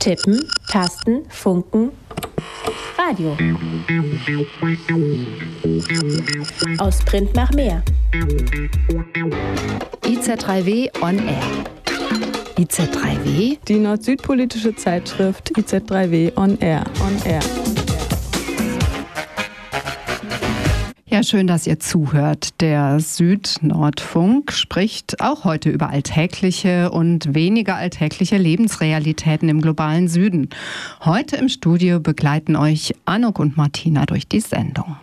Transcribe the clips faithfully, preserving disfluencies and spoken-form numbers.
Tippen, Tasten, Funken, Radio. Aus Print nach mehr. I Z drei W on Air. I Z drei W? Die nord-süd-politische Zeitschrift I Z drei W on Air. On Air. Ja, schön, dass ihr zuhört. Der Süd-Nordfunk spricht auch heute über alltägliche und weniger alltägliche Lebensrealitäten im globalen Süden. Heute im Studio begleiten euch Anuk und Martina durch die Sendung.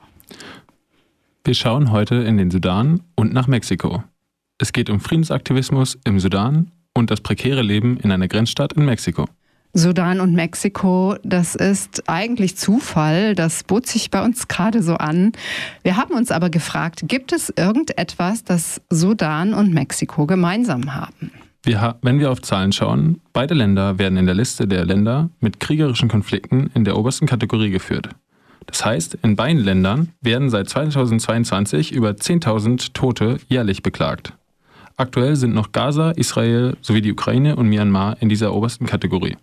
Wir schauen heute in den Sudan und nach Mexiko. Es geht um Friedensaktivismus im Sudan und das prekäre Leben in einer Grenzstadt in Mexiko. Sudan und Mexiko, das ist eigentlich Zufall, das bot sich bei uns gerade so an. Wir haben uns aber gefragt, gibt es irgendetwas, das Sudan und Mexiko gemeinsam haben? Wir, wenn wir auf Zahlen schauen, beide Länder werden in der Liste der Länder mit kriegerischen Konflikten in der obersten Kategorie geführt. Das heißt, in beiden Ländern werden seit zweitausendzweiundzwanzig über zehntausend Tote jährlich beklagt. Aktuell sind noch Gaza, Israel sowie die Ukraine und Myanmar in dieser obersten Kategorie.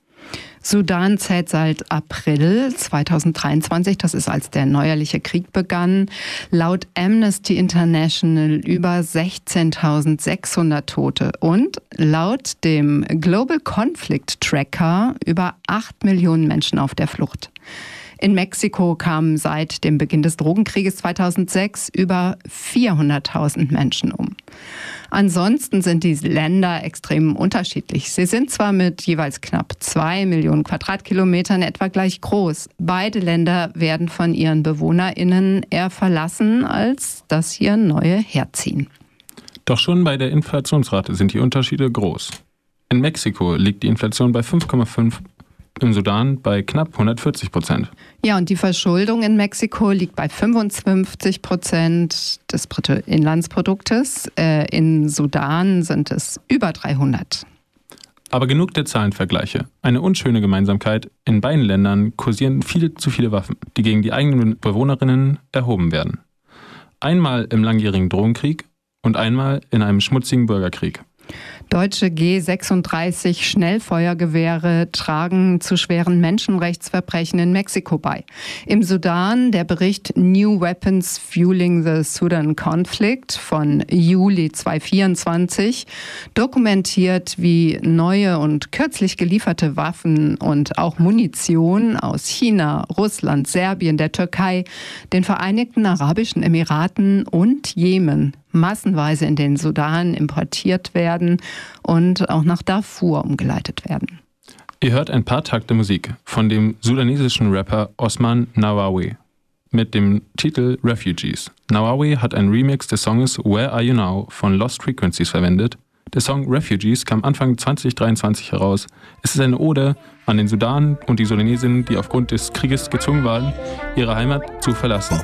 Sudan zählt seit April zweitausenddreiundzwanzig, das ist als der neuerliche Krieg begann, laut Amnesty International über sechzehntausendsechshundert Tote und laut dem Global Conflict Tracker über acht Millionen Menschen auf der Flucht. In Mexiko kamen seit dem Beginn des Drogenkrieges zweitausendsechs über vierhunderttausend Menschen um. Ansonsten sind die Länder extrem unterschiedlich. Sie sind zwar mit jeweils knapp zwei Millionen Quadratkilometern etwa gleich groß. Beide Länder werden von ihren BewohnerInnen eher verlassen, als dass hier neue herziehen. Doch schon bei der Inflationsrate sind die Unterschiede groß. In Mexiko liegt die Inflation bei fünf Komma fünf, im Sudan bei knapp hundertvierzig Prozent. Ja, und die Verschuldung in Mexiko liegt bei fünfundfünfzig Prozent des Bruttoinlandsproduktes. Äh, in Sudan sind es über dreihundert. Aber genug der Zahlenvergleiche. Eine unschöne Gemeinsamkeit: In beiden Ländern kursieren viel zu viele Waffen, die gegen die eigenen Bewohnerinnen erhoben werden. Einmal im langjährigen Drogenkrieg und einmal in einem schmutzigen Bürgerkrieg. Deutsche G sechsunddreißig Schnellfeuergewehre tragen zu schweren Menschenrechtsverbrechen in Mexiko bei. Im Sudan der Bericht New Weapons Fueling the Sudan Conflict von Juli zweitausendvierundzwanzig dokumentiert, wie neue und kürzlich gelieferte Waffen und auch Munition aus China, Russland, Serbien, der Türkei, den Vereinigten Arabischen Emiraten und Jemen massenweise in den Sudan importiert werden und auch nach Darfur umgeleitet werden. Ihr hört ein paar Takte Musik von dem sudanesischen Rapper Osman Nawawi mit dem Titel Refugees. Nawawi hat einen Remix des Songs Where Are You Now von Lost Frequencies verwendet. Der Song Refugees kam Anfang zweitausenddreiundzwanzig heraus. Es ist eine Ode an den Sudan und die Sudanesinnen, die aufgrund des Krieges gezwungen waren, ihre Heimat zu verlassen.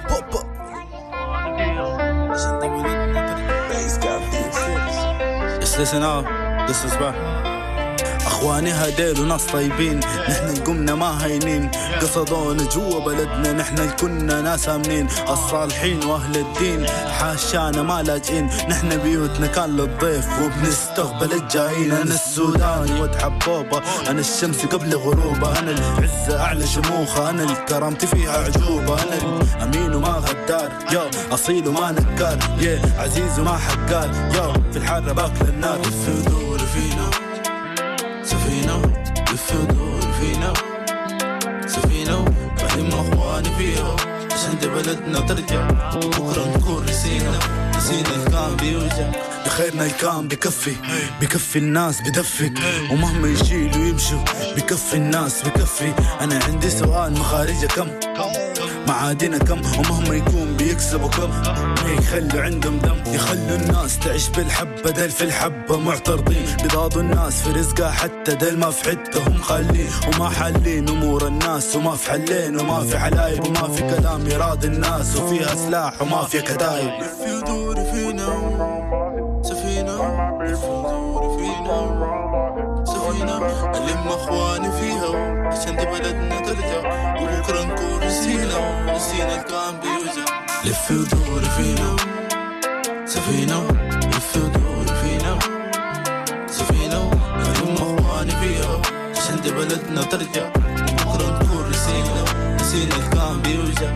Listen up, this is why اخواني هديل وناس طيبين، نحن قمنا ما هينين، قصدونا جوا بلدنا، نحن كنا ناس امنين، الصالحين واهل الدين، حاشانا ما لاجئين، نحن بيوتنا كان للضيف وبنستقبل الجايين. انا السوداني ود حبوبه، انا الشمس قبل غروبه، انا العزه اعلى شموخه، انا الكرامتي فيها عجوبه، انا الامين وما غدار، يو اصيل وما نكار، يا عزيز وما حقار، يو في الحاره باكل النار. الثدور فينا سفينة الثدور فينا سفينة فهم أخواني فيها عشان دي بلدنا ترجع بكرة نكون نسينا نسينا الكام بيوجع خيرنا الكام بكفي بكفي الناس بدفي ومهما يشيلوا يمشوا بكفي الناس بكفي. أنا عندي سؤال مخارجة كم معادنا كم ومهما يكون بيكسبوا كم يخلوا عندهم دم يخلوا الناس تعيش بالحبة دل في الحبة معترضين بيضاضوا الناس في رزقها حتى دل ما في حتهم خالين وما حالين أمور الناس وما في حلين وما في حلايب وما في كلام يراضي الناس وفيها سلاح وما في كتايب. يدور فينا سفينة يدور فينا سفينة ألم أخواني فيها عشان دي بلدنا ترجع وبكرة نكون نسينا نسينا الكام بيوجع. لف ودور فينا سفينة لف ودور فينا سفينة ألم أخواني فيها عشان دي بلدنا ترجع بكرة نكون نسينا نسينا اللي كان بيوجع.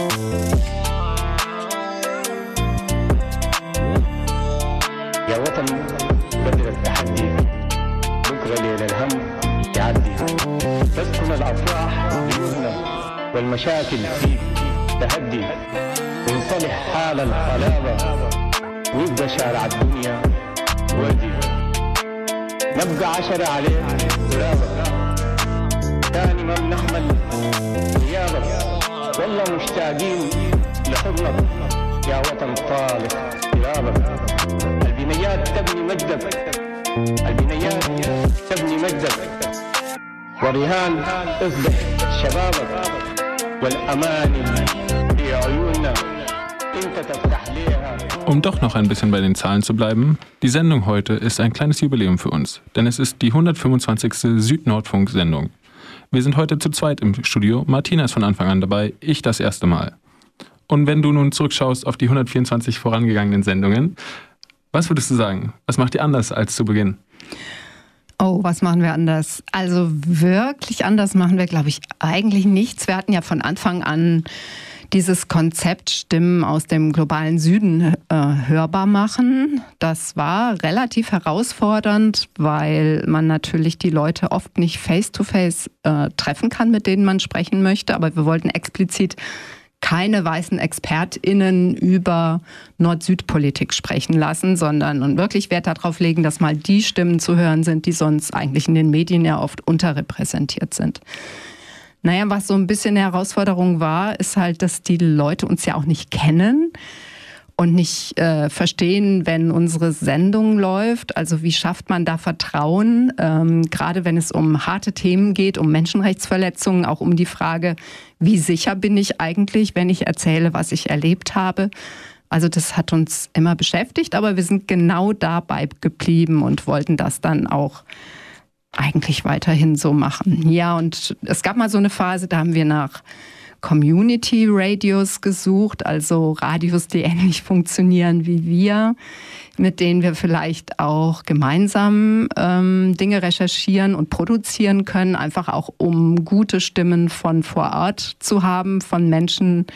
يا وطن بدر التحدي بكرة ليل الهم يعدي تسكن الأفراح بيوتنا والمشاكل فيك تهدي وينصلح حال الخلابة ويبقى شارع الدنيا وردي نبقى عشرة عليه غرابة تاني ما بنحمل غيابك والله مشتاقين لحضنك يا وطن طالق غرابك. البنيات تبني مجدك البنيات تبني مجدك والرهان اصبح شبابك والأماني في عيوننا انت تفتح ليها. Um doch noch ein bisschen bei den Zahlen zu bleiben, die Sendung heute ist ein kleines Jubiläum für uns, denn es ist die hundertfünfundzwanzigste Süd-Nordfunk-Sendung. Wir sind heute zu zweit im Studio, Martina ist von Anfang an dabei, ich das erste Mal. Und wenn du nun zurückschaust auf die hundertvierundzwanzig vorangegangenen Sendungen, was würdest du sagen? Was macht ihr anders als zu Beginn? Oh, was machen wir anders? Also wirklich anders machen wir, glaube ich, eigentlich nichts. Wir hatten ja von Anfang an dieses Konzept Stimmen aus dem globalen Süden äh, hörbar machen. Das war relativ herausfordernd, weil man natürlich die Leute oft nicht face-to-face äh, treffen kann, mit denen man sprechen möchte. Aber wir wollten explizit keine weißen ExpertInnen über Nord-Süd-Politik sprechen lassen, sondern und wirklich Wert darauf legen, dass mal die Stimmen zu hören sind, die sonst eigentlich in den Medien ja oft unterrepräsentiert sind. Naja, was so ein bisschen eine Herausforderung war, ist halt, dass die Leute uns ja auch nicht kennen und nicht äh, verstehen, wenn unsere Sendung läuft. Also wie schafft man da Vertrauen, ähm, gerade wenn es um harte Themen geht, um Menschenrechtsverletzungen, auch um die Frage, wie sicher bin ich eigentlich, wenn ich erzähle, was ich erlebt habe. Also das hat uns immer beschäftigt, aber wir sind genau dabei geblieben und wollten das dann auch eigentlich weiterhin so machen. Ja, und es gab mal so eine Phase, da haben wir nach Community Radios gesucht, also Radios, die ähnlich funktionieren wie wir, mit denen wir vielleicht auch gemeinsam ähm, Dinge recherchieren und produzieren können, einfach auch um gute Stimmen von vor Ort zu haben, von Menschen,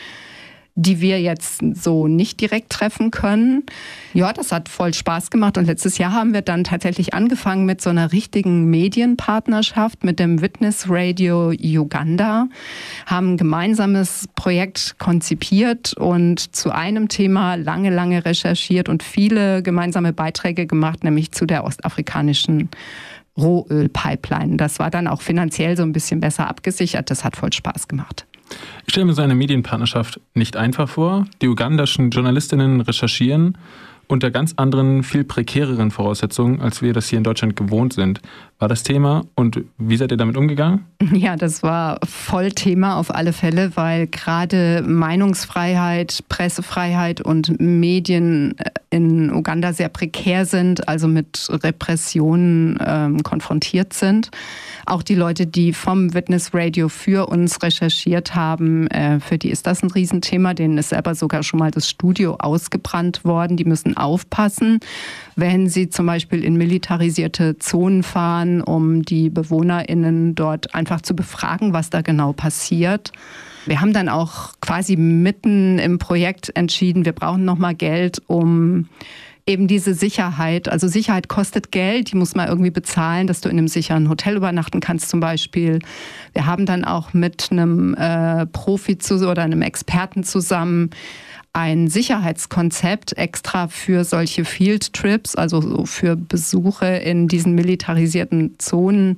die wir jetzt so nicht direkt treffen können. Ja, das hat voll Spaß gemacht und letztes Jahr haben wir dann tatsächlich angefangen mit so einer richtigen Medienpartnerschaft mit dem Witness Radio Uganda, haben ein gemeinsames Projekt konzipiert und zu einem Thema lange, lange recherchiert und viele gemeinsame Beiträge gemacht, nämlich zu der ostafrikanischen Rohölpipeline. Das war dann auch finanziell so ein bisschen besser abgesichert. Das hat voll Spaß gemacht. Ich stelle mir so eine Medienpartnerschaft nicht einfach vor. Die ugandischen Journalistinnen recherchieren unter ganz anderen, viel prekäreren Voraussetzungen, als wir das hier in Deutschland gewohnt sind. War das Thema und wie seid ihr damit umgegangen? Ja, das war voll Thema auf alle Fälle, weil gerade Meinungsfreiheit, Pressefreiheit und Medien in Uganda sehr prekär sind, also mit Repressionen ähm, konfrontiert sind. Auch die Leute, die vom Witness Radio für uns recherchiert haben, äh, für die ist das ein Riesenthema. Denen ist selber sogar schon mal das Studio ausgebrannt worden. Die müssen aufpassen, wenn sie zum Beispiel in militarisierte Zonen fahren, um die BewohnerInnen dort einfach zu befragen, was da genau passiert. Wir haben dann auch quasi mitten im Projekt entschieden, wir brauchen nochmal Geld, um eben diese Sicherheit, also Sicherheit kostet Geld, die muss man irgendwie bezahlen, dass du in einem sicheren Hotel übernachten kannst zum Beispiel. Wir haben dann auch mit einem äh, Profi zu, oder einem Experten zusammen ein Sicherheitskonzept extra für solche Field Trips, also für Besuche in diesen militarisierten Zonen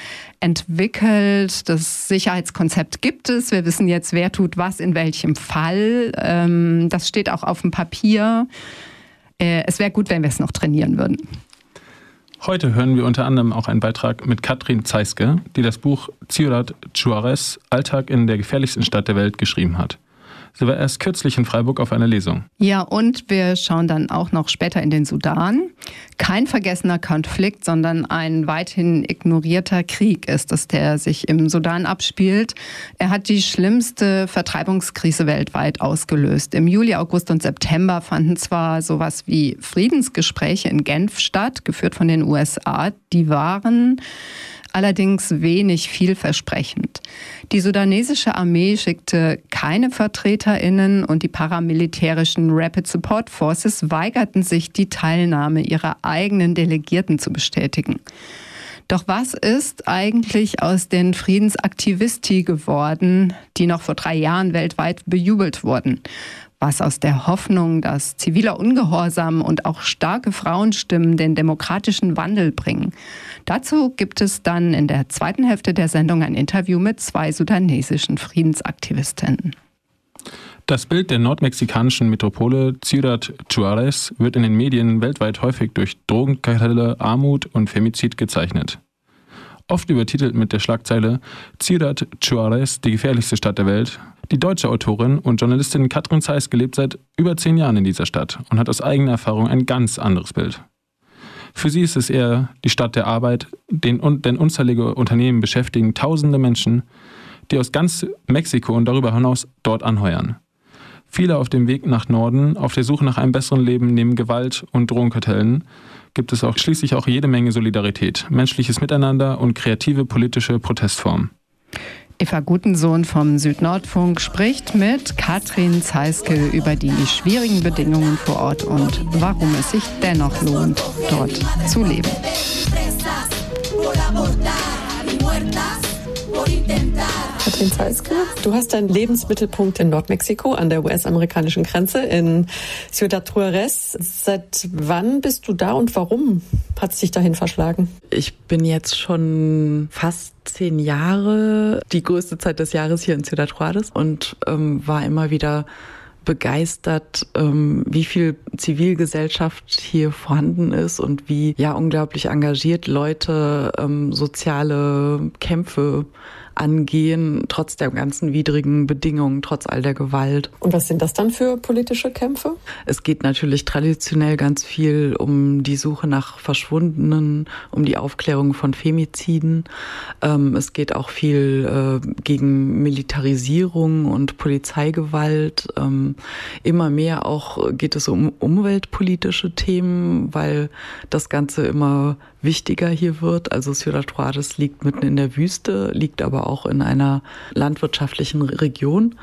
entwickelt. Das Sicherheitskonzept gibt es. Wir wissen jetzt, wer tut was in welchem Fall. Das steht auch auf dem Papier. Es wäre gut, wenn wir es noch trainieren würden. Heute hören wir unter anderem auch einen Beitrag mit Katrin Zeiske, die das Buch Ciudad Juárez, Alltag in der gefährlichsten Stadt der Welt, geschrieben hat. Sie war erst kürzlich in Freiburg auf einer Lesung. Ja, und wir schauen dann auch noch später in den Sudan. Kein vergessener Konflikt, sondern ein weithin ignorierter Krieg ist es, der sich im Sudan abspielt. Er hat die schlimmste Vertreibungskrise weltweit ausgelöst. Im Juli, August und September fanden zwar sowas wie Friedensgespräche in Genf statt, geführt von den U S A. Die waren allerdings wenig vielversprechend. Die sudanesische Armee schickte keine VertreterInnen und die paramilitärischen Rapid Support Forces weigerten sich, die Teilnahme ihrer eigenen Delegierten zu bestätigen. Doch was ist eigentlich aus den Friedensaktivisti geworden, die noch vor drei Jahren weltweit bejubelt wurden? Was aus der Hoffnung, dass ziviler Ungehorsam und auch starke Frauenstimmen den demokratischen Wandel bringen? Dazu gibt es dann in der zweiten Hälfte der Sendung ein Interview mit zwei sudanesischen Friedensaktivistinnen. Das Bild der nordmexikanischen Metropole Ciudad Juárez wird in den Medien weltweit häufig durch Drogenkartelle, Armut und Femizid gezeichnet. Oft übertitelt mit der Schlagzeile Ciudad Juárez, die gefährlichste Stadt der Welt. Die deutsche Autorin und Journalistin Katrin Zeiske lebt seit über zehn Jahren in dieser Stadt und hat aus eigener Erfahrung ein ganz anderes Bild. Für sie ist es eher die Stadt der Arbeit, denn unzählige Unternehmen beschäftigen tausende Menschen, die aus ganz Mexiko und darüber hinaus dort anheuern. Viele auf dem Weg nach Norden, auf der Suche nach einem besseren Leben neben Gewalt und Drogenkartellen, gibt es auch schließlich auch jede Menge Solidarität, menschliches Miteinander und kreative politische Protestformen. Eva Gutensohn vom Südnordfunk spricht mit Katrin Zeiske über die schwierigen Bedingungen vor Ort und warum es sich dennoch lohnt, dort zu leben. Katrin Zeiske, du hast deinen Lebensmittelpunkt in Nordmexiko an der U S-amerikanischen Grenze in Ciudad Juárez. Seit wann bist du da und warum hat es dich dahin verschlagen? Ich bin jetzt schon fast zehn Jahre, die größte Zeit des Jahres hier in Ciudad Juárez und ähm, war immer wieder begeistert, ähm, wie viel Zivilgesellschaft hier vorhanden ist und wie ja unglaublich engagiert Leute ähm, soziale Kämpfe angehen, trotz der ganzen widrigen Bedingungen, trotz all der Gewalt. Und was sind das dann für politische Kämpfe? Es geht natürlich traditionell ganz viel um die Suche nach Verschwundenen, um die Aufklärung von Femiziden. Ähm, es geht auch viel äh, gegen Militarisierung und Polizeigewalt. Ähm, immer mehr auch geht es um umweltpolitische Themen, weil das Ganze immer wichtiger hier wird. Also Ciudad Juárez liegt mitten in der Wüste, liegt aber auch in einer landwirtschaftlichen Region.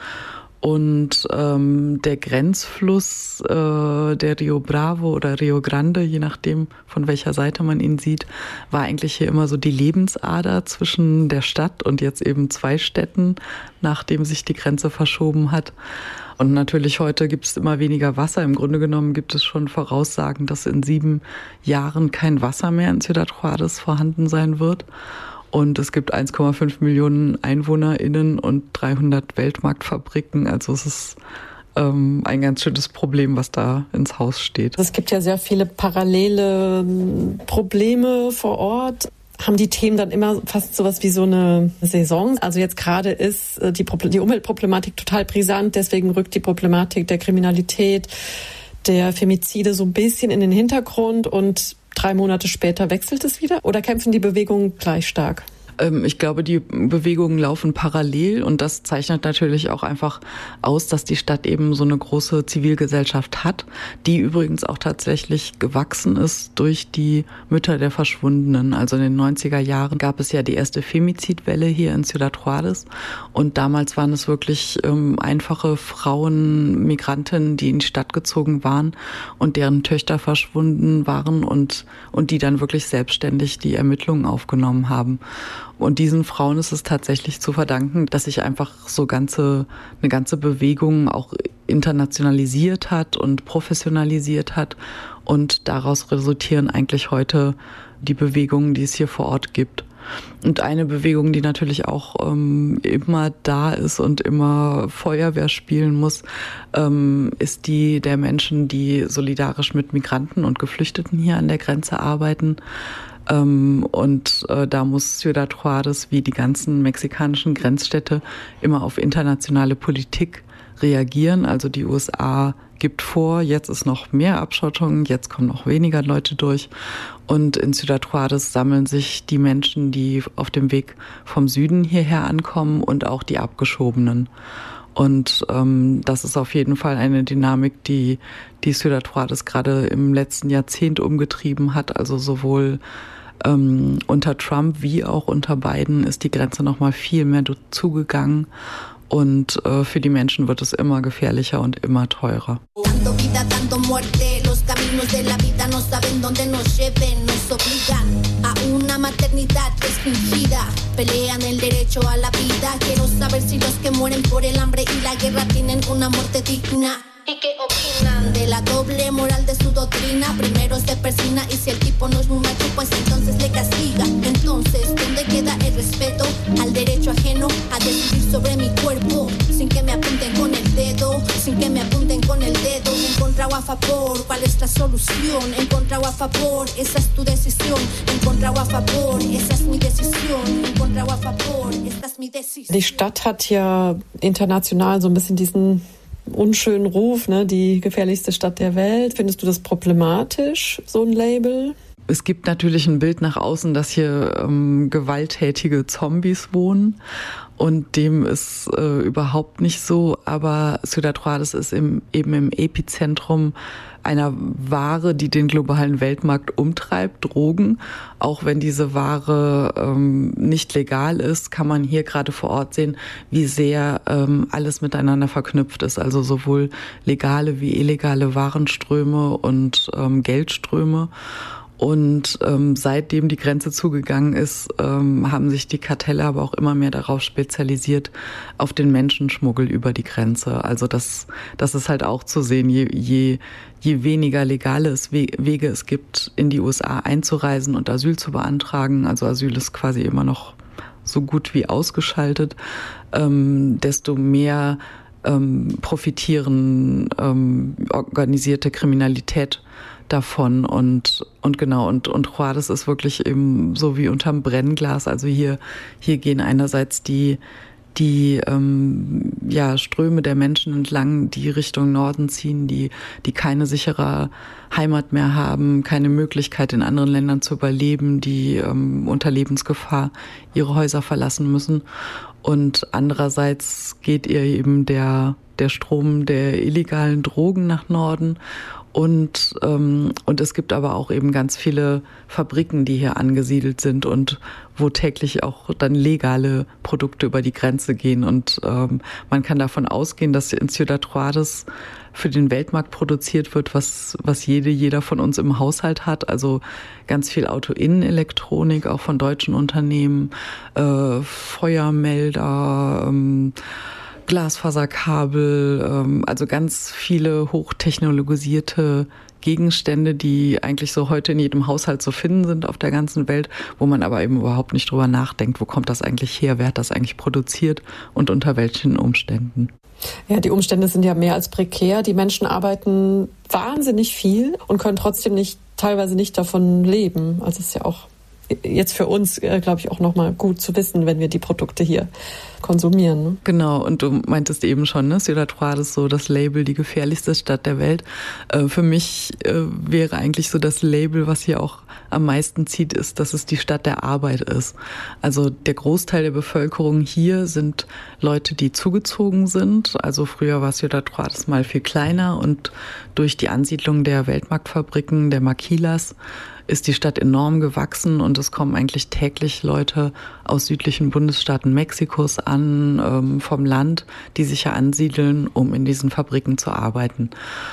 Und ähm, der Grenzfluss, äh, der Rio Bravo oder Rio Grande, je nachdem, von welcher Seite man ihn sieht, war eigentlich hier immer so die Lebensader zwischen der Stadt und jetzt eben zwei Städten, nachdem sich die Grenze verschoben hat. Und natürlich heute gibt es immer weniger Wasser. Im Grunde genommen gibt es schon Voraussagen, dass in sieben Jahren kein Wasser mehr in Ciudad Juárez vorhanden sein wird. Und es gibt eins Komma fünf Millionen EinwohnerInnen und dreihundert Weltmarktfabriken. Also es ist ähm, ein ganz schönes Problem, was da ins Haus steht. Es gibt ja sehr viele parallele Probleme vor Ort. Haben die Themen dann immer fast sowas wie so eine Saison? Also jetzt gerade ist die, die Umweltproblematik total brisant, deswegen rückt die Problematik der Kriminalität, der Femizide so ein bisschen in den Hintergrund und drei Monate später wechselt es wieder? Oder kämpfen die Bewegungen gleich stark? Ich glaube, die Bewegungen laufen parallel und das zeichnet natürlich auch einfach aus, dass die Stadt eben so eine große Zivilgesellschaft hat, die übrigens auch tatsächlich gewachsen ist durch die Mütter der Verschwundenen. Also in den neunziger Jahren gab es ja die erste Femizidwelle hier in Ciudad Juárez und damals waren es wirklich ähm, einfache Frauen, Migrantinnen, die in die Stadt gezogen waren und deren Töchter verschwunden waren und, und die dann wirklich selbstständig die Ermittlungen aufgenommen haben. Und diesen Frauen ist es tatsächlich zu verdanken, dass sich einfach so ganze, eine ganze Bewegung auch internationalisiert hat und professionalisiert hat. Und daraus resultieren eigentlich heute die Bewegungen, die es hier vor Ort gibt. Und eine Bewegung, die natürlich auch ähm, immer da ist und immer Feuerwehr spielen muss, ähm, ist die der Menschen, die solidarisch mit Migranten und Geflüchteten hier an der Grenze arbeiten. Ähm, und äh, da muss Ciudad Juárez wie die ganzen mexikanischen Grenzstädte immer auf internationale Politik reagieren. Also die U S A gibt vor, jetzt ist noch mehr Abschottung, jetzt kommen noch weniger Leute durch. Und in Ciudad Juárez sammeln sich die Menschen, die auf dem Weg vom Süden hierher ankommen und auch die Abgeschobenen. Und ähm, das ist auf jeden Fall eine Dynamik, die die Ciudad Juárez gerade im letzten Jahrzehnt umgetrieben hat. Also sowohl ähm, unter Trump wie auch unter Biden ist die Grenze noch mal viel mehr zugegangen. Und äh, für die Menschen wird es immer gefährlicher und immer teurer. ¿Y qué opinan de la doble moral de su doctrina? Primero se persina y si el tipo no es muy macho, pues entonces le castiga. Entonces, ¿dónde queda el respeto al derecho ajeno a decidir sobre mi cuerpo? Sin que me apunten con el dedo, sin que me apunten con el dedo. En contra o a favor, ¿cuál es la solución? En contra o a favor, esa es tu decisión. En contra o a favor, esa es mi decisión. En contra o a favor, esta es mi decisión. Die Stadt hat ja international so ein bisschen diesen unschönen Ruf, ne, die gefährlichste Stadt der Welt. Findest du das problematisch, so ein Label? Es gibt natürlich ein Bild nach außen, dass hier ähm, gewalttätige Zombies wohnen und dem ist äh, überhaupt nicht so, aber Ciudad Juárez ist im, eben im Epizentrum einer Ware, die den globalen Weltmarkt umtreibt, Drogen. Auch wenn diese Ware ähm, nicht legal ist, kann man hier gerade vor Ort sehen, wie sehr ähm, alles miteinander verknüpft ist. Also sowohl legale wie illegale Warenströme und ähm, Geldströme. Und ähm, seitdem die Grenze zugegangen ist, ähm, haben sich die Kartelle aber auch immer mehr darauf spezialisiert, auf den Menschenschmuggel über die Grenze. Also das, das ist halt auch zu sehen, je, je, je weniger legale Wege es gibt, in die U S A einzureisen und Asyl zu beantragen, also Asyl ist quasi immer noch so gut wie ausgeschaltet, ähm, desto mehr ähm, profitieren ähm, organisierte Kriminalität davon und und genau und und Juárez ist wirklich eben so wie unterm Brennglas. Also hier hier gehen einerseits die die ähm, ja Ströme der Menschen entlang, die Richtung Norden ziehen, die die keine sichere Heimat mehr haben, keine Möglichkeit in anderen Ländern zu überleben, die ähm, unter Lebensgefahr ihre Häuser verlassen müssen. Und andererseits geht ihr eben der der Strom der illegalen Drogen nach Norden. Und, ähm, und es gibt aber auch eben ganz viele Fabriken, die hier angesiedelt sind und wo täglich auch dann legale Produkte über die Grenze gehen. Und ähm, man kann davon ausgehen, dass in Ciudad Juárez für den Weltmarkt produziert wird, was, was jede, jeder von uns im Haushalt hat. Also ganz viel Autoinnenelektronik, auch von deutschen Unternehmen, äh, Feuermelder, ähm, Glasfaserkabel, also ganz viele hochtechnologisierte Gegenstände, die eigentlich so heute in jedem Haushalt zu finden sind auf der ganzen Welt, wo man aber eben überhaupt nicht drüber nachdenkt, wo kommt das eigentlich her, wer hat das eigentlich produziert und unter welchen Umständen. Ja, die Umstände sind ja mehr als prekär. Die Menschen arbeiten wahnsinnig viel und können trotzdem nicht, teilweise nicht davon leben. Also es ist ja auch jetzt für uns, glaube ich, auch nochmal gut zu wissen, wenn wir die Produkte hier konsumieren. Ne? Genau, und du meintest eben schon, ne, Ciudad Juárez so das Label, die gefährlichste Stadt der Welt. Äh, für mich äh, wäre eigentlich so das Label, was hier auch am meisten zieht, ist, dass es die Stadt der Arbeit ist. Also der Großteil der Bevölkerung hier sind Leute, die zugezogen sind. Also früher war Ciudad Juárez mal viel kleiner und durch die Ansiedlung der Weltmarktfabriken, der Maquilas, ist die Stadt enorm gewachsen und es kommen eigentlich täglich Leute aus südlichen Bundesstaaten Mexikos an, ähm, vom Land, die sich hier ansiedeln, um in diesen Fabriken zu arbeiten.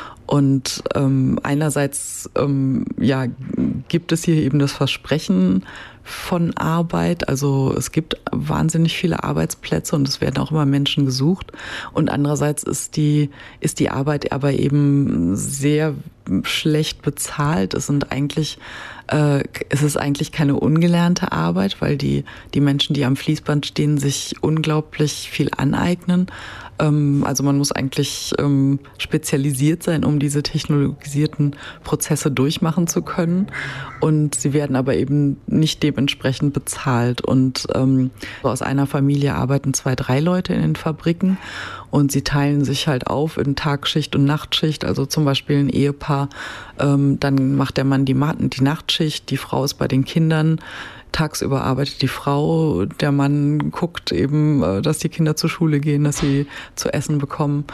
Und ähm, einerseits ähm, ja, gibt es hier eben das Versprechen von Arbeit. Also es gibt wahnsinnig viele Arbeitsplätze und es werden auch immer Menschen gesucht. Und andererseits ist die, ist die Arbeit aber eben sehr schlecht bezahlt. Es sind eigentlich, äh, es ist eigentlich keine ungelernte Arbeit, weil die, die Menschen, die am Fließband stehen, sich unglaublich viel aneignen. Ähm, also man muss eigentlich ähm, spezialisiert sein, um diese technologisierten Prozesse durchmachen zu können. Und sie werden aber eben nicht dementsprechend bezahlt. Und ähm, aus einer Familie arbeiten zwei, drei Leute in den Fabriken und sie teilen sich halt auf in Tagschicht und Nachtschicht. Also zum Beispiel ein Ehepaar, ähm, dann macht der Mann die, die Nachtschicht, die Frau ist bei den Kindern. Tagsüber arbeitet die Frau, der Mann guckt eben, dass die Kinder zur Schule gehen, dass sie zu essen bekommen.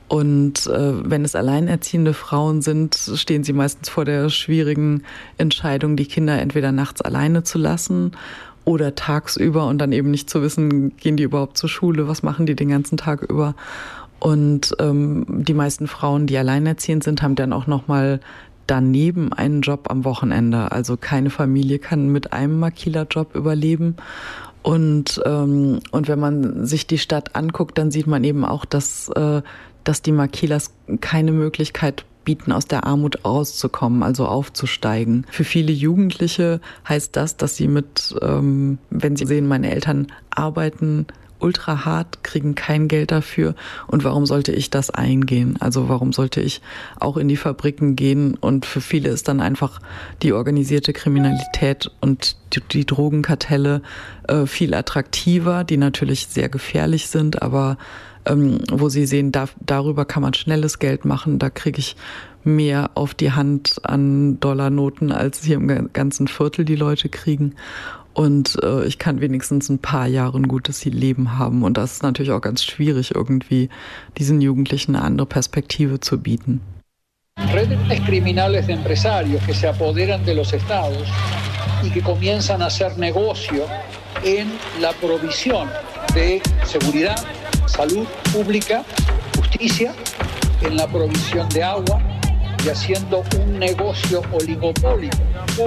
Und äh, wenn es alleinerziehende Frauen sind, stehen sie meistens vor der schwierigen Entscheidung, die Kinder entweder nachts alleine zu lassen oder tagsüber und dann eben nicht zu wissen, gehen die überhaupt zur Schule, was machen die den ganzen Tag über. Und ähm, die meisten Frauen, die alleinerziehend sind, haben dann auch nochmal daneben einen Job am Wochenende. Also keine Familie kann mit einem Makila-Job überleben. Und, ähm, und wenn man sich die Stadt anguckt, dann sieht man eben auch, dass äh, dass die Makilas keine Möglichkeit bieten, aus der Armut rauszukommen, also aufzusteigen. Für viele Jugendliche heißt das, dass sie mit, ähm, wenn sie sehen, meine Eltern arbeiten ultra hart, kriegen kein Geld dafür und warum sollte ich das eingehen? Also warum sollte ich auch in die Fabriken gehen? Und für viele ist dann einfach die organisierte Kriminalität und die, die Drogenkartelle äh, viel attraktiver, die natürlich sehr gefährlich sind, aber Ähm, wo sie sehen, da, darüber kann man schnelles Geld machen, da kriege ich mehr auf die Hand an Dollarnoten, als hier im ganzen Viertel die Leute kriegen. Und äh, ich kann wenigstens ein paar Jahre ein gutes Leben haben. Und das ist natürlich auch ganz schwierig, irgendwie diesen Jugendlichen eine andere Perspektive zu bieten. Redes criminales de empresarios que se apoderan de los estados y que comienzan a hacer negocio en la provisión de seguridad, salud pública, justicia, en la provisión de agua y haciendo un negocio oligopólico.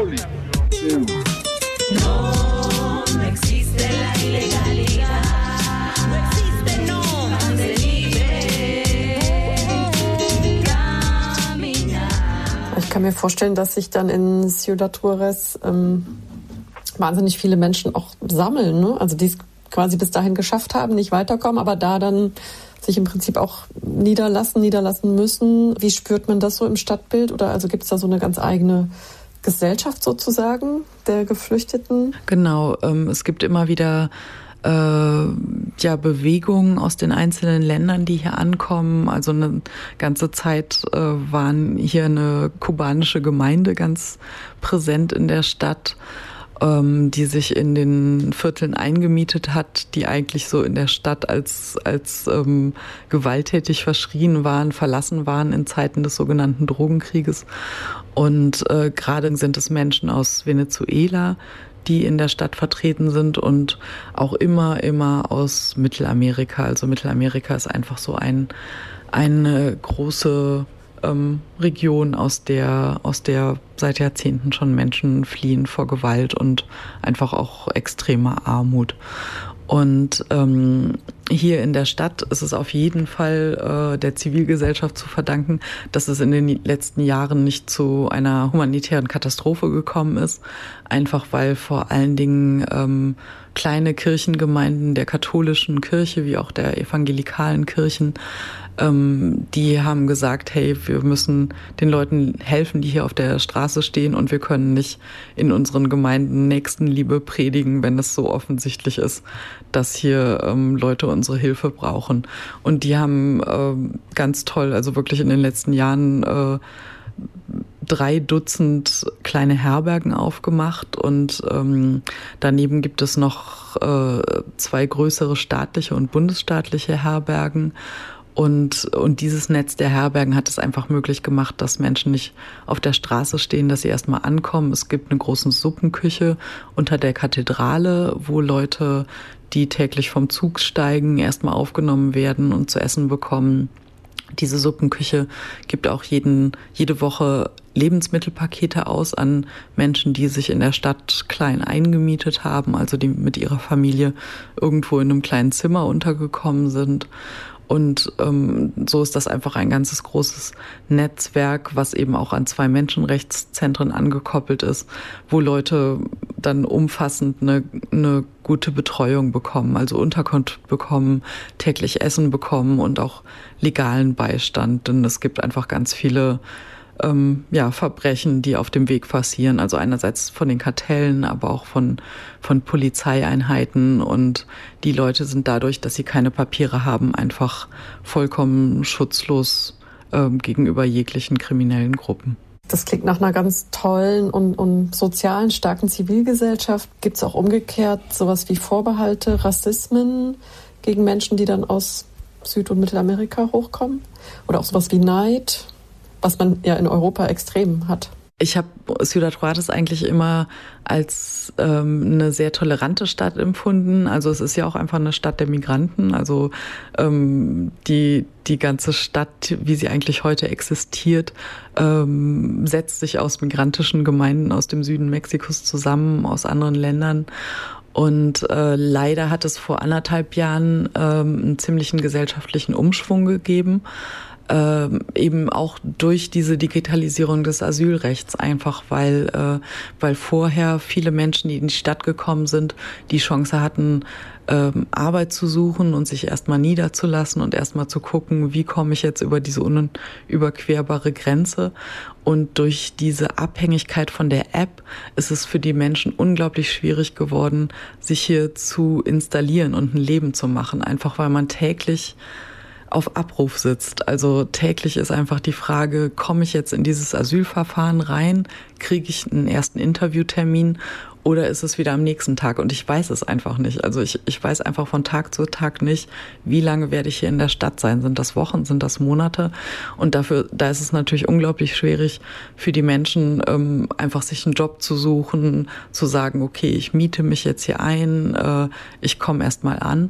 No, no existe la ilegalidad, no existe, no, ande libre, caminar. Ich kann mir vorstellen, dass sich dann in Ciudad Juárez ähm, wahnsinnig viele Menschen auch sammeln, ne? Also die es quasi bis dahin geschafft haben, nicht weiterkommen, aber da dann sich im Prinzip auch niederlassen, niederlassen müssen. Wie spürt man das so im Stadtbild? Oder also gibt es da so eine ganz eigene Gesellschaft sozusagen der Geflüchteten? Genau, ähm, es gibt immer wieder äh, ja, Bewegungen aus den einzelnen Ländern, die hier ankommen. Also eine ganze Zeit äh, waren hier eine kubanische Gemeinde ganz präsent in der Stadt, die sich in den Vierteln eingemietet hat, die eigentlich so in der Stadt als, als ähm, gewalttätig verschrien waren, verlassen waren in Zeiten des sogenannten Drogenkrieges. Und äh, gerade sind es Menschen aus Venezuela, die in der Stadt vertreten sind und auch immer, immer aus Mittelamerika. Also Mittelamerika ist einfach so ein, eine große Ähm, Region, aus der, aus der seit Jahrzehnten schon Menschen fliehen vor Gewalt und einfach auch extremer Armut. Und ähm, hier in der Stadt ist es auf jeden Fall äh, der Zivilgesellschaft zu verdanken, dass es in den letzten Jahren nicht zu einer humanitären Katastrophe gekommen ist. Einfach weil vor allen Dingen ähm, kleine Kirchengemeinden der katholischen Kirche wie auch der evangelikalen Kirchen, ähm, die haben gesagt, hey, wir müssen den Leuten helfen, die hier auf der Straße stehen und wir können nicht in unseren Gemeinden Nächstenliebe predigen, wenn es so offensichtlich ist, dass hier ähm, Leute unsere Hilfe brauchen. Und die haben äh, ganz toll, also wirklich in den letzten Jahren äh, drei Dutzend kleine Herbergen aufgemacht und ähm, daneben gibt es noch äh, zwei größere staatliche und bundesstaatliche Herbergen. Und, und dieses Netz der Herbergen hat es einfach möglich gemacht, dass Menschen nicht auf der Straße stehen, dass sie erstmal ankommen. Es gibt eine große Suppenküche unter der Kathedrale, wo Leute, die täglich vom Zug steigen, erstmal aufgenommen werden und zu essen bekommen. Diese Suppenküche gibt auch jeden, jede Woche Lebensmittelpakete aus an Menschen, die sich in der Stadt klein eingemietet haben, also die mit ihrer Familie irgendwo in einem kleinen Zimmer untergekommen sind. Und ähm, so ist das einfach ein ganzes großes Netzwerk, was eben auch an zwei Menschenrechtszentren angekoppelt ist, wo Leute dann umfassend eine, eine gute Betreuung bekommen, also Unterkunft bekommen, täglich Essen bekommen und auch legalen Beistand. Denn es gibt einfach ganz viele ähm, ja, Verbrechen, die auf dem Weg passieren. Also einerseits von den Kartellen, aber auch von, von Polizeieinheiten. Und die Leute sind dadurch, dass sie keine Papiere haben, einfach vollkommen schutzlos ähm, gegenüber jeglichen kriminellen Gruppen. Das klingt nach einer ganz tollen und, und sozialen, starken Zivilgesellschaft. Gibt es auch umgekehrt sowas wie Vorbehalte, Rassismen gegen Menschen, die dann aus Süd- und Mittelamerika hochkommen? Oder auch sowas wie Neid, was man ja in Europa extrem hat? Ich habe Ciudad Juárez eigentlich immer als ähm, eine sehr tolerante Stadt empfunden. Also es ist ja auch einfach eine Stadt der Migranten. Also ähm, die die ganze Stadt, wie sie eigentlich heute existiert, ähm, setzt sich aus migrantischen Gemeinden aus dem Süden Mexikos zusammen, aus anderen Ländern. Und äh, leider hat es vor anderthalb Jahren ähm, einen ziemlichen gesellschaftlichen Umschwung gegeben. Äh, eben auch durch diese Digitalisierung des Asylrechts, einfach weil, äh, weil vorher viele Menschen, die in die Stadt gekommen sind, die Chance hatten, äh, Arbeit zu suchen und sich erstmal niederzulassen und erstmal zu gucken, wie komme ich jetzt über diese unüberquerbare Grenze. Und durch diese Abhängigkeit von der App ist es für die Menschen unglaublich schwierig geworden, sich hier zu installieren und ein Leben zu machen, einfach weil man täglich auf Abruf sitzt. Also täglich ist einfach die Frage, komme ich jetzt in dieses Asylverfahren rein, kriege ich einen ersten Interviewtermin oder ist es wieder am nächsten Tag? Und ich weiß es einfach nicht. Also ich, ich weiß einfach von Tag zu Tag nicht, wie lange werde ich hier in der Stadt sein? Sind das Wochen, sind das Monate? Und dafür, da ist es natürlich unglaublich schwierig für die Menschen, ähm, einfach sich einen Job zu suchen, zu sagen, okay, ich miete mich jetzt hier ein, äh, ich komme erst mal an.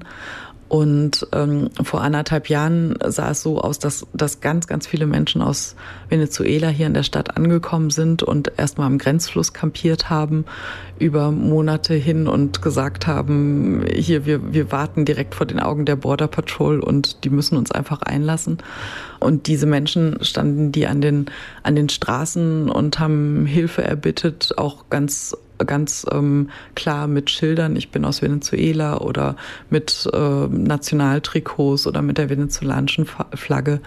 Und ähm, vor anderthalb Jahren sah es so aus, dass, dass ganz, ganz viele Menschen aus Venezuela hier in der Stadt angekommen sind und erstmal am Grenzfluss kampiert haben, über Monate hin und gesagt haben, hier, wir, wir warten direkt vor den Augen der Border Patrol und die müssen uns einfach einlassen. Und diese Menschen standen die an den, an den Straßen und haben Hilfe erbittet, auch ganz ganz ähm, klar mit Schildern, ich bin aus Venezuela oder mit äh, Nationaltrikots oder mit der venezolanischen Flagge.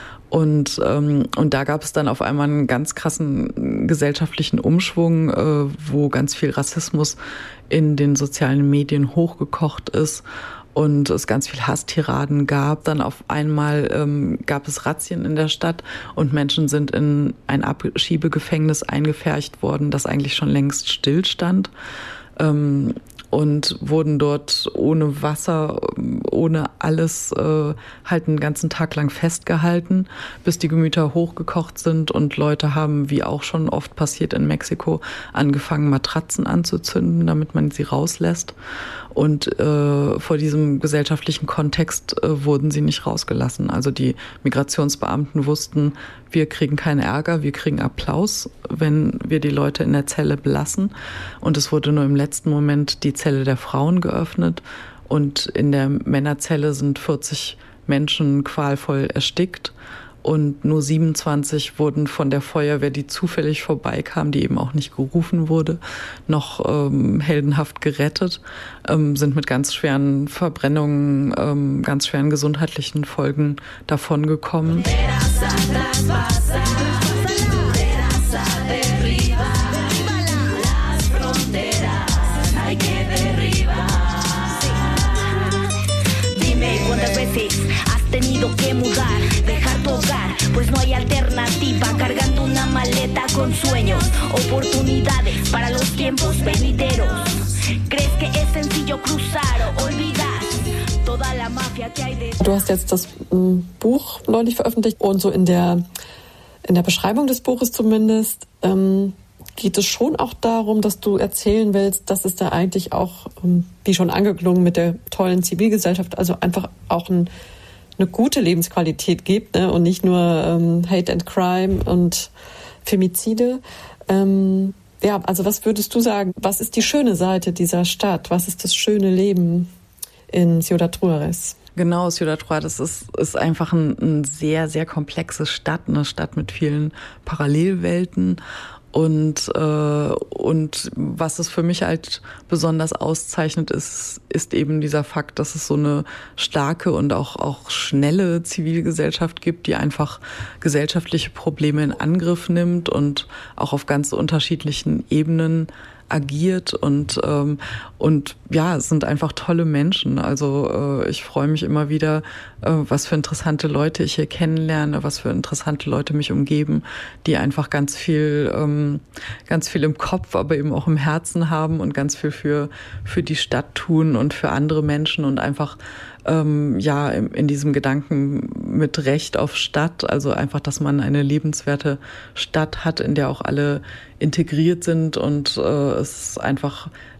Und, ähm, und da gab es dann auf einmal einen ganz krassen gesellschaftlichen Umschwung, äh, wo ganz viel Rassismus in den sozialen Medien hochgekocht ist und es ganz viel Hasstiraden gab. Dann auf einmal ähm, gab es Razzien in der Stadt und Menschen sind in ein Abschiebegefängnis eingepfercht worden, das eigentlich schon längst stillstand. Ähm, und wurden dort ohne Wasser, ohne alles äh, halt einen ganzen Tag lang festgehalten, bis die Gemüter hochgekocht sind und Leute haben, wie auch schon oft passiert in Mexiko, angefangen, Matratzen anzuzünden, damit man sie rauslässt. Und äh, vor diesem gesellschaftlichen Kontext äh, wurden sie nicht rausgelassen. Also die Migrationsbeamten wussten, wir kriegen keinen Ärger, wir kriegen Applaus, wenn wir die Leute in der Zelle belassen. Und es wurde nur im letzten Moment die Zelle der Frauen geöffnet. Und in der Männerzelle sind vierzig Menschen qualvoll erstickt. Und nur siebenundzwanzig wurden von der Feuerwehr, die zufällig vorbeikam, die eben auch nicht gerufen wurde, noch ähm, heldenhaft gerettet, ähm, sind mit ganz schweren Verbrennungen, ähm, ganz schweren gesundheitlichen Folgen davongekommen. Tenido que mudar, dejar tu hogar, pues no hay alternativa, cargando una maleta con sueños, oportunidades para los tiempos venideros. ¿Crees que es sencillo cruzar o olvidar toda la mafia que hay de... Du hast jetzt das ähm, Buch neulich veröffentlicht und so in der, in der Beschreibung des Buches zumindest ähm, geht es schon auch darum, dass du erzählen willst, dass es da eigentlich auch, ähm, wie schon angeklungen mit der tollen Zivilgesellschaft, also einfach auch ein eine gute Lebensqualität gibt, ne? Und nicht nur ähm, Hate and Crime und Femizide. Ähm, ja, also was würdest du sagen, was ist die schöne Seite dieser Stadt? Was ist das schöne Leben in Ciudad Juárez? Genau, Ciudad Juárez ist, ist einfach ein, ein sehr, sehr komplexe Stadt, eine Stadt mit vielen Parallelwelten. Und, äh, und was es für mich halt besonders auszeichnet, ist, ist eben dieser Fakt, dass es so eine starke und auch, auch schnelle Zivilgesellschaft gibt, die einfach gesellschaftliche Probleme in Angriff nimmt und auch auf ganz unterschiedlichen Ebenen agiert und ähm, und ja, es sind einfach tolle Menschen. Also äh, ich freue mich immer wieder, äh, was für interessante Leute ich hier kennenlerne, was für interessante Leute mich umgeben, die einfach ganz viel ähm, ganz viel im Kopf, aber eben auch im Herzen haben und ganz viel für für die Stadt tun und für andere Menschen und einfach ähm, ja in, in diesem Gedanken mit Recht auf Stadt, also einfach, dass man eine lebenswerte Stadt hat, in der auch alle integriert sind und äh, es einfach